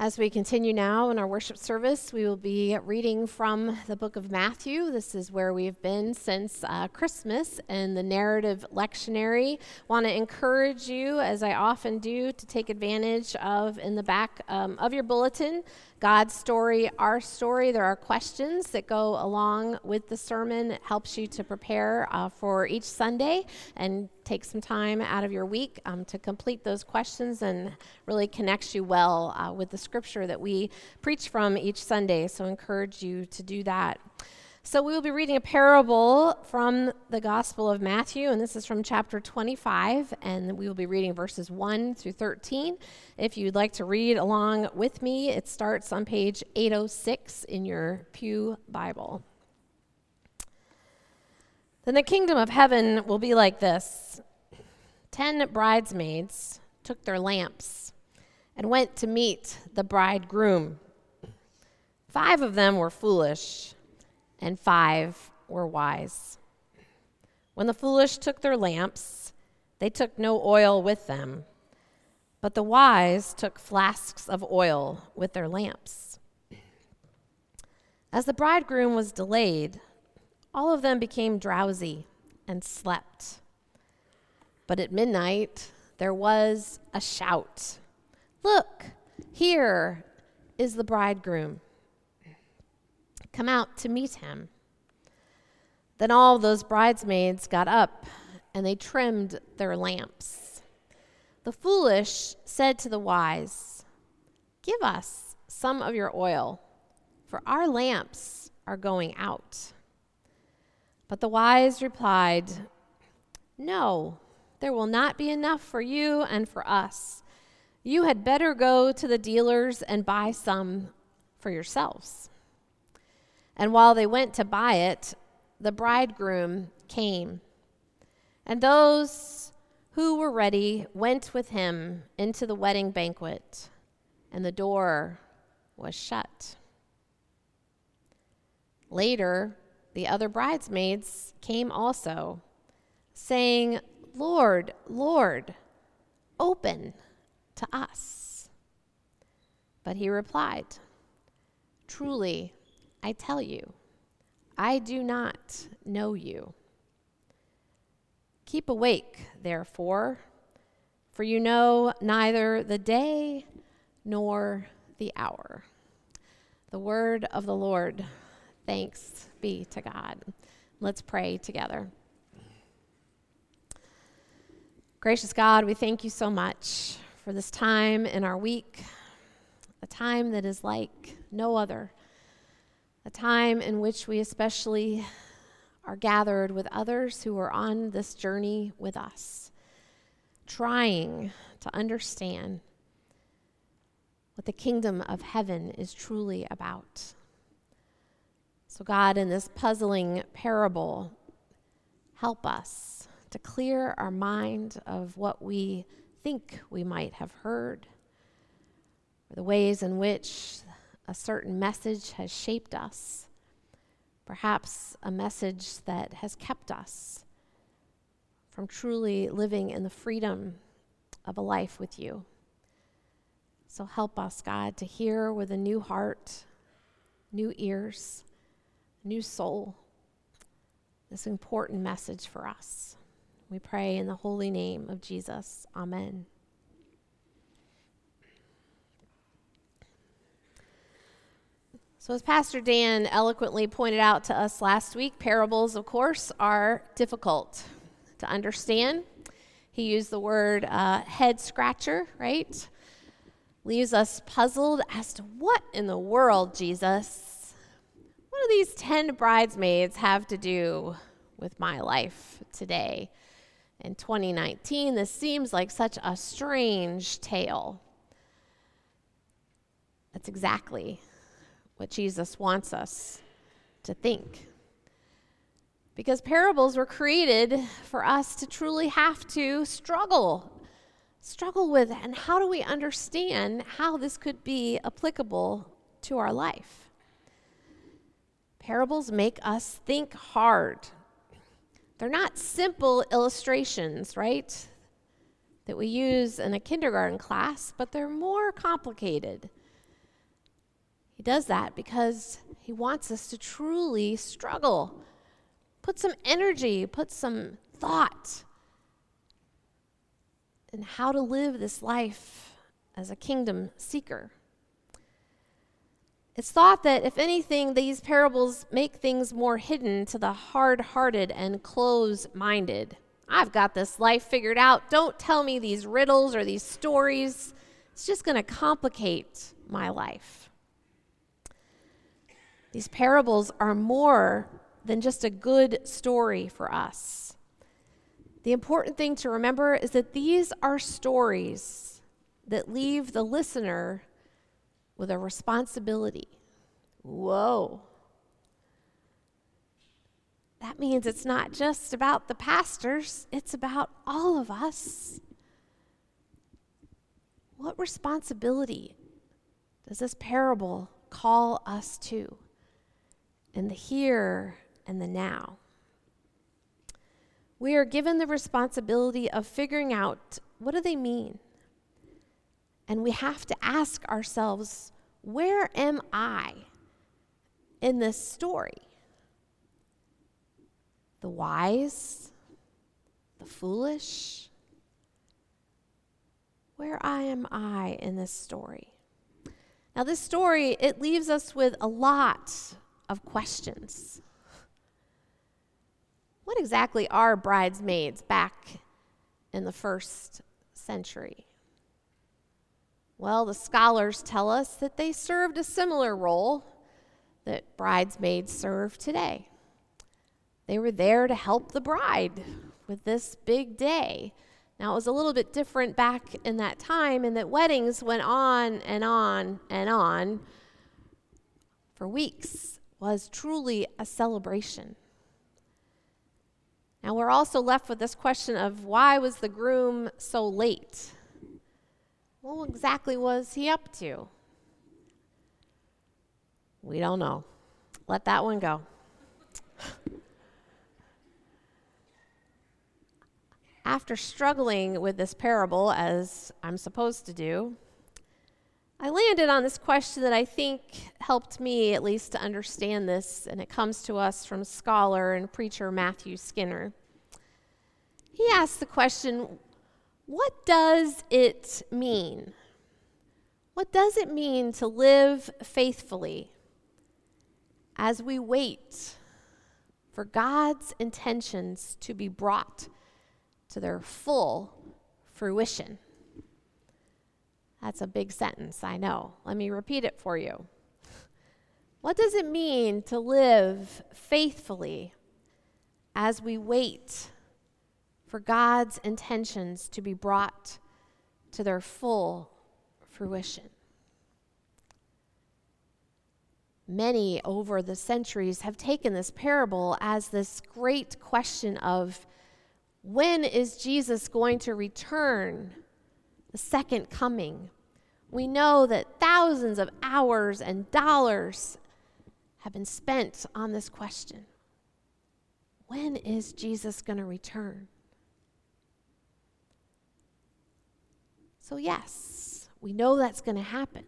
As we continue now in our worship service, we will be reading from the book of Matthew. This is where we've been since Christmas in the narrative lectionary. Want to encourage you, as I often do, to take advantage of in the back of your bulletin, God's story, our story. There are questions that go along with the sermon. It helps you to prepare for each Sunday and take some time out of your week to complete those questions, and really connects you well with the scripture that we preach from each Sunday. So I encourage you to do that. So we will be reading a parable from the Gospel of Matthew, and this is from chapter 25, and we will be reading verses 1 through 13. If you'd like to read along with me, it starts on page 806 in your Pew Bible. Then the kingdom of heaven will be like this. 10 bridesmaids took their lamps and went to meet the bridegroom. 5 of them were foolish, and 5 were wise. When the foolish took their lamps, they took no oil with them, but the wise took flasks of oil with their lamps. As the bridegroom was delayed, all of them became drowsy and slept. But at midnight, there was a shout. "Look, here is the bridegroom. Come out to meet him." Then all those bridesmaids got up, and they trimmed their lamps. The foolish said to the wise, "Give us some of your oil, for our lamps are going out." But the wise replied, "No, there will not be enough for you and for us. You had better go to the dealers and buy some for yourselves." And while they went to buy it, the bridegroom came. And those who were ready went with him into the wedding banquet, and the door was shut. Later, the other bridesmaids came also, saying, "Lord, Lord, open to us." But he replied, "Truly, I tell you, I do not know you. Keep awake, therefore, for you know neither the day nor the hour." The word of the Lord. Thanks be to God. Let's pray together. Gracious God, we thank you so much for this time in our week, a time that is like no other, a time in which we especially are gathered with others who are on this journey with us, trying to understand what the kingdom of heaven is truly about. So God, in this puzzling parable, help us to clear our mind of what we think we might have heard, or the ways in which a certain message has shaped us, perhaps a message that has kept us from truly living in the freedom of a life with you. So help us, God, to hear with a new heart, new ears, new soul, this important message for us. We pray in the holy name of Jesus. Amen. So as Pastor Dan eloquently pointed out to us last week, parables, of course, are difficult to understand. He used the word head scratcher, right? Leaves us puzzled as to what in the world, Jesus, what do these 10 bridesmaids have to do with my life today? In 2019, this seems like such a strange tale. That's exactly what Jesus wants us to think. Because parables were created for us to truly have to struggle with, and how do we understand how this could be applicable to our life? Parables make us think hard. They're not simple illustrations, right, that we use in a kindergarten class, but they're more complicated. He does that because he wants us to truly struggle. Put some energy, put some thought in how to live this life as a kingdom seeker. It's thought that, if anything, these parables make things more hidden to the hard-hearted and close-minded. I've got this life figured out. Don't tell me these riddles or these stories. It's just going to complicate my life. These parables are more than just a good story for us. The important thing to remember is that these are stories that leave the listener with a responsibility. Whoa. That means it's not just about the pastors, it's about all of us. What responsibility does this parable call us to in the here and the now? We are given the responsibility of figuring out, what do they mean? And we have to ask ourselves, where am I in this story? The wise? The foolish? Where am I in this story? Now, this story, it leaves us with a lot of questions. What exactly are bridesmaids back in the first century? Well, the scholars tell us that they served a similar role that bridesmaids serve today. They were there to help the bride with this big day. Now, it was a little bit different back in that time, in that weddings went on and on and on for weeks. It was truly a celebration. Now, we're also left with this question of, why was the groom so late? What exactly was he up to? We don't know. Let that one go. After struggling with this parable, as I'm supposed to do, I landed on this question that I think helped me at least to understand this, and it comes to us from scholar and preacher Matthew Skinner. He asked the question, what does it mean? What does it mean to live faithfully as we wait for God's intentions to be brought to their full fruition? That's a big sentence, I know. Let me repeat it for you. What does it mean to live faithfully as we wait for God's intentions to be brought to their full fruition? Many over the centuries have taken this parable as this great question of, when is Jesus going to return, the second coming? We know that thousands of hours and dollars have been spent on this question. When is Jesus going to return? So yes, we know that's going to happen.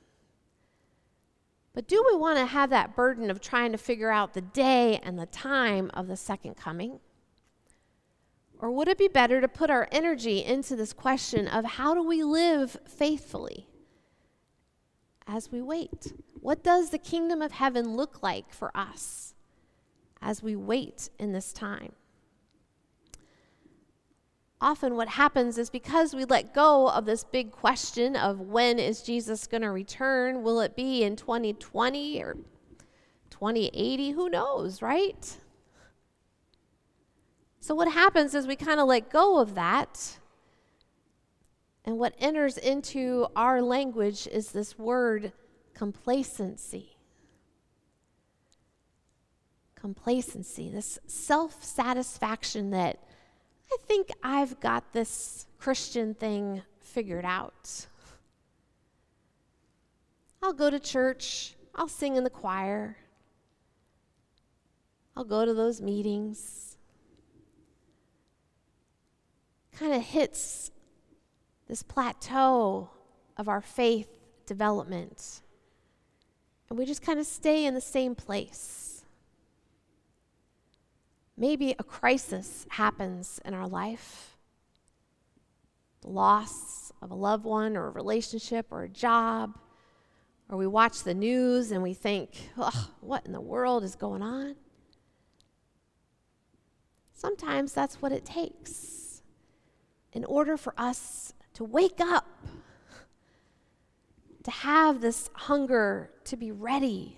But do we want to have that burden of trying to figure out the day and the time of the second coming? Or would it be better to put our energy into this question of, how do we live faithfully as we wait? What does the kingdom of heaven look like for us as we wait in this time? Often what happens is, because we let go of this big question of, when is Jesus going to return? Will it be in 2020 or 2080? Who knows, right? So what happens is we kind of let go of that, and what enters into our language is this word complacency. Complacency, this self-satisfaction that, I think I've got this Christian thing figured out. I'll go to church, I'll sing in the choir, I'll go to those meetings. Kind of hits this plateau of our faith development. and we just kind of stay in the same place. Maybe a crisis happens in our life. The loss of a loved one or a relationship or a job. Or we watch the news and we think, what in the world is going on? Sometimes that's what it takes in order for us to wake up, to have this hunger to be ready.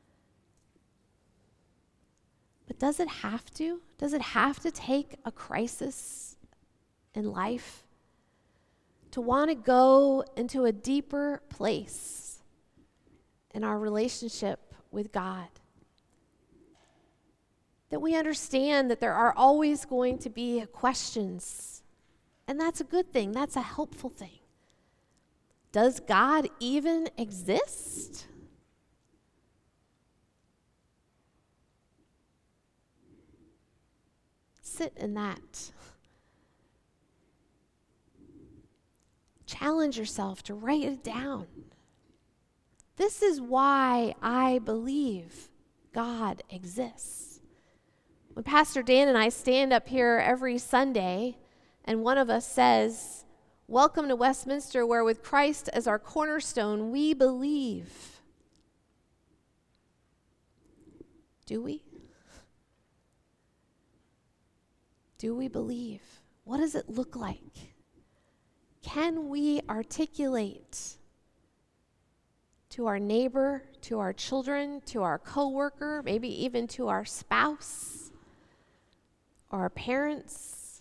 But does it have to? Does it have to take a crisis in life to want to go into a deeper place in our relationship with God? That we understand that there are always going to be questions, and that's a good thing. That's a helpful thing. Does God even exist? Sit in that. Challenge yourself to write it down. This is why I believe God exists. When Pastor Dan and I stand up here every Sunday and one of us says, "Welcome to Westminster, where with Christ as our cornerstone, we believe." Do we? Do we believe? What does it look like? Can we articulate to our neighbor, to our children, to our coworker, maybe even to our spouse or our parents?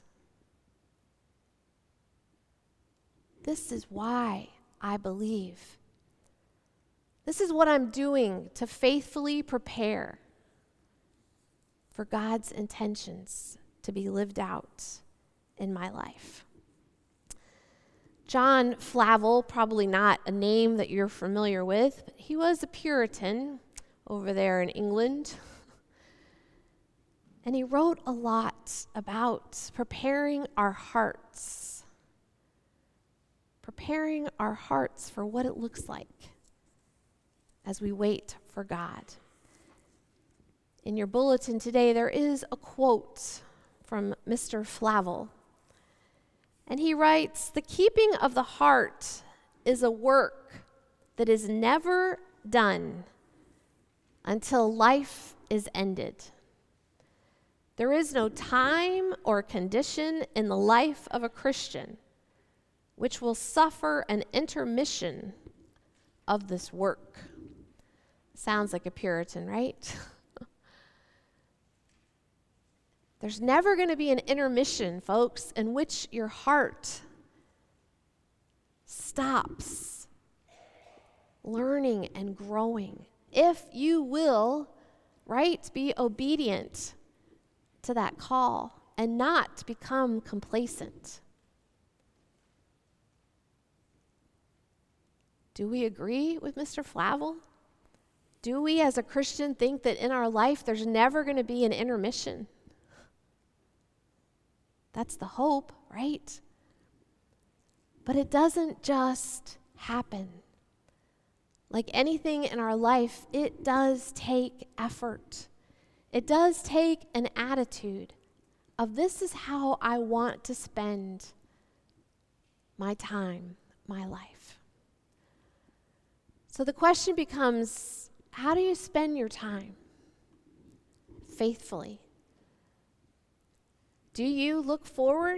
This is why I believe. This is what I'm doing to faithfully prepare for God's intentions to be lived out in my life. John Flavel, probably not a name that you're familiar with, but he was a Puritan over there in England. And he wrote a lot about preparing our hearts for what it looks like as we wait for God. In your bulletin today, there is a quote from Mr. Flavel. And he writes, "The keeping of the heart is a work that is never done until life is ended. There is no time or condition in the life of a Christian which will suffer an intermission of this work." Sounds like a Puritan, right? There's never going to be an intermission, folks, in which your heart stops learning and growing. If you will, right, be obedient to that call and not become complacent. Do we agree with Mr. Flavel? Do we as a Christian think that in our life there's never going to be an intermission? That's the hope, right? But it doesn't just happen. Like anything in our life, it does take effort. It does take an attitude of this is how I want to spend my time, my life. So the question becomes, how do you spend your time faithfully? Do you look forward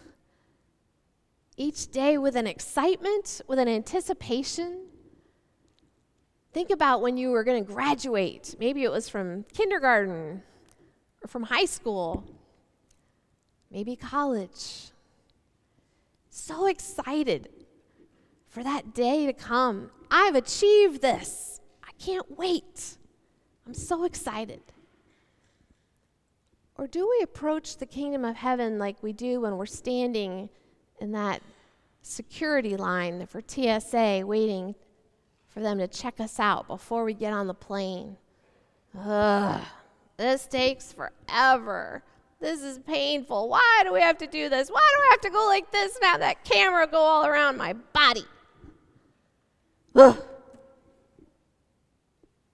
each day with an excitement, with an anticipation? Think about when you were going to graduate. Maybe it was from kindergarten or from high school, maybe college. So excited for that day to come. I've achieved this. I can't wait. I'm so excited. Or do we approach the kingdom of heaven like we do when we're standing in that security line for TSA waiting for them to check us out before we get on the plane? This takes forever. This is painful. Why do we have to do this? Why do I have to go like this and have that camera go all around my body?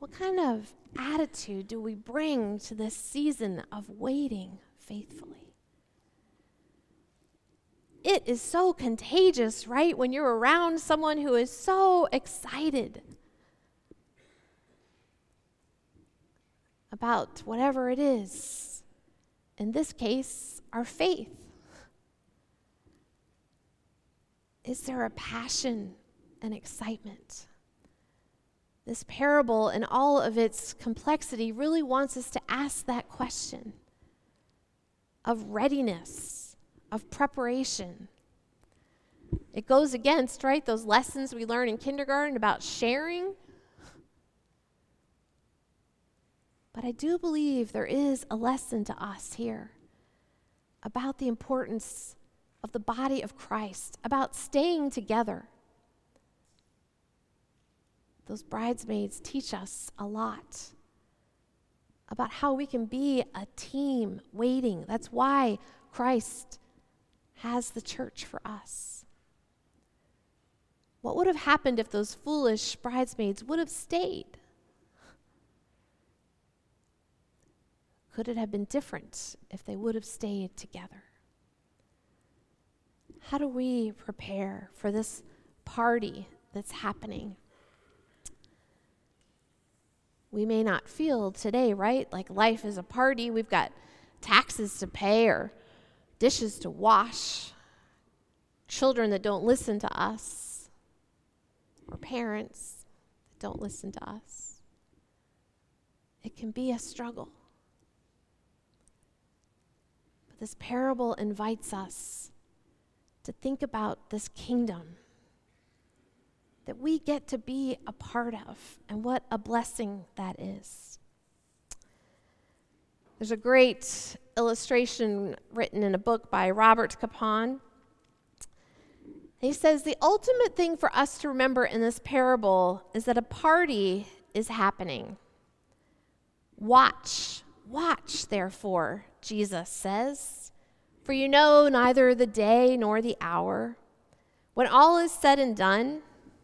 What kind of attitude do we bring to this season of waiting faithfully? It is so contagious, right? When you're around someone who is so excited about whatever it is. In this case, our faith. Is there a passion and excitement? This parable, in all of its complexity, really wants us to ask that question of readiness, of preparation. It goes against, right, those lessons we learn in kindergarten about sharing. But I do believe there is a lesson to us here about the importance of the body of Christ, about staying together. Those bridesmaids teach us a lot about how we can be a team waiting. That's why Christ has the church for us. What would have happened if those foolish bridesmaids would have stayed? Could it have been different if they would have stayed together? How do we prepare for this party that's happening? We may not feel today, right? Like life is a party. We've got taxes to pay or dishes to wash, children that don't listen to us, or parents that don't listen to us. It can be a struggle. But this parable invites us to think about this kingdom that we get to be a part of, and what a blessing that is. There's a great illustration written in a book by Robert Capon. He says, the ultimate thing for us to remember in this parable is that a party is happening. Watch, therefore, Jesus says, for you know neither the day nor the hour. When all is said and done,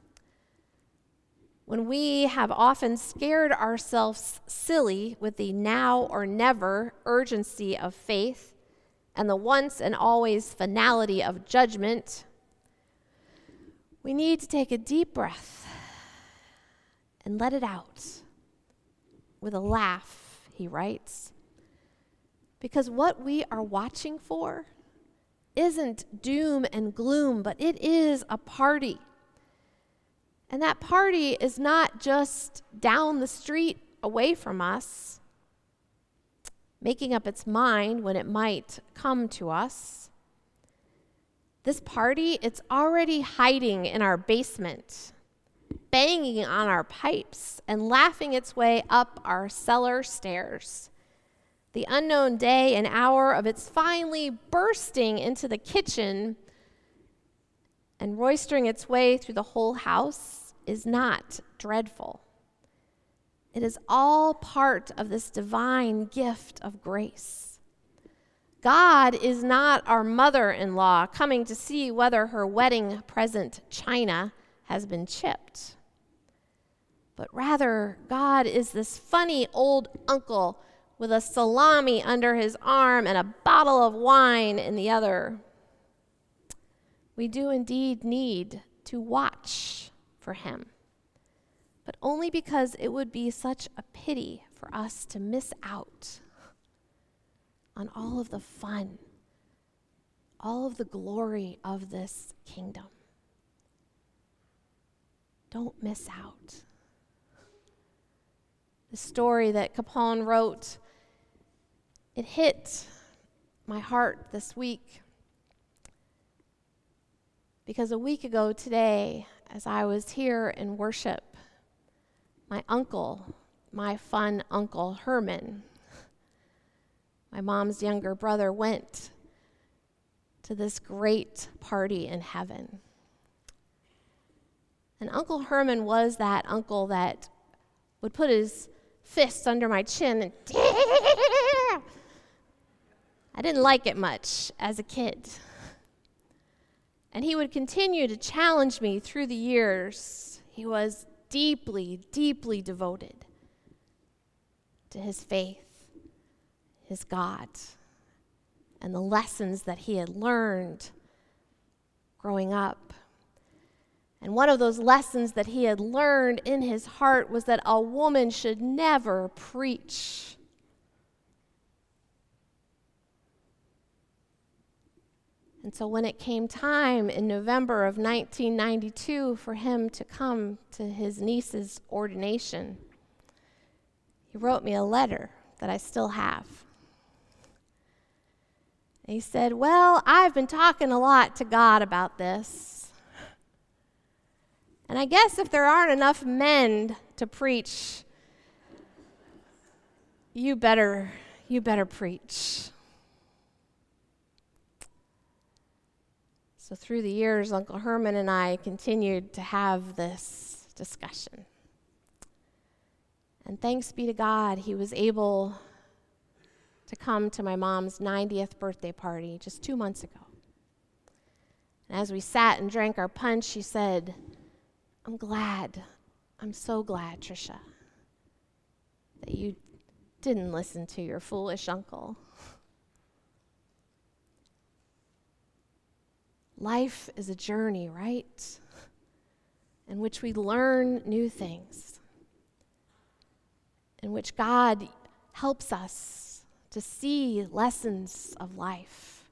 when we have often scared ourselves silly with the now or never urgency of faith and the once and always finality of judgment, we need to take a deep breath and let it out with a laugh, he writes. Because what we are watching for isn't doom and gloom, but it is a party. And that party is not just down the street away from us, making up its mind when it might come to us. This party, it's already hiding in our basement, banging on our pipes and laughing its way up our cellar stairs. The unknown day and hour of its finally bursting into the kitchen and roistering its way through the whole house is not dreadful. It is all part of this divine gift of grace. God is not our mother-in-law coming to see whether her wedding present china has been chipped. But rather, God is this funny old uncle with a salami under his arm and a bottle of wine in the other. We do indeed need to watch for him, but only because it would be such a pity for us to miss out on all of the fun, all of the glory of this kingdom. Don't miss out. The story that Capon wrote, it hit my heart this week because a week ago today, as I was here in worship, my uncle, my fun Uncle Herman, my mom's younger brother, went to this great party in heaven. And Uncle Herman was that uncle that would put his fist under my chin and I didn't like it much as a kid. And he would continue to challenge me through the years. He was deeply, deeply devoted to his faith, his God, and the lessons that he had learned growing up. And one of those lessons that he had learned in his heart was that a woman should never preach. And so when it came time in November of 1992 for him to come to his niece's ordination, he wrote me a letter that I still have. And he said, "Well, I've been talking a lot to God about this. And I guess if there aren't enough men to preach, you better preach." So through the years, Uncle Herman and I continued to have this discussion. And thanks be to God, he was able to come to my mom's 90th birthday party just 2 months ago. And as we sat and drank our punch, she said, I'm so glad, Tricia, that you didn't listen to your foolish uncle. Life is a journey, right? In which we learn new things, in which God helps us to see lessons of life.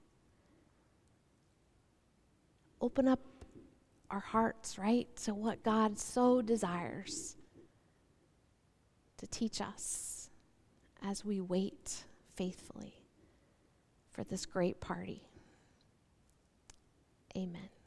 Open up our hearts, right, to what God so desires to teach us as we wait faithfully for this great party. Amen.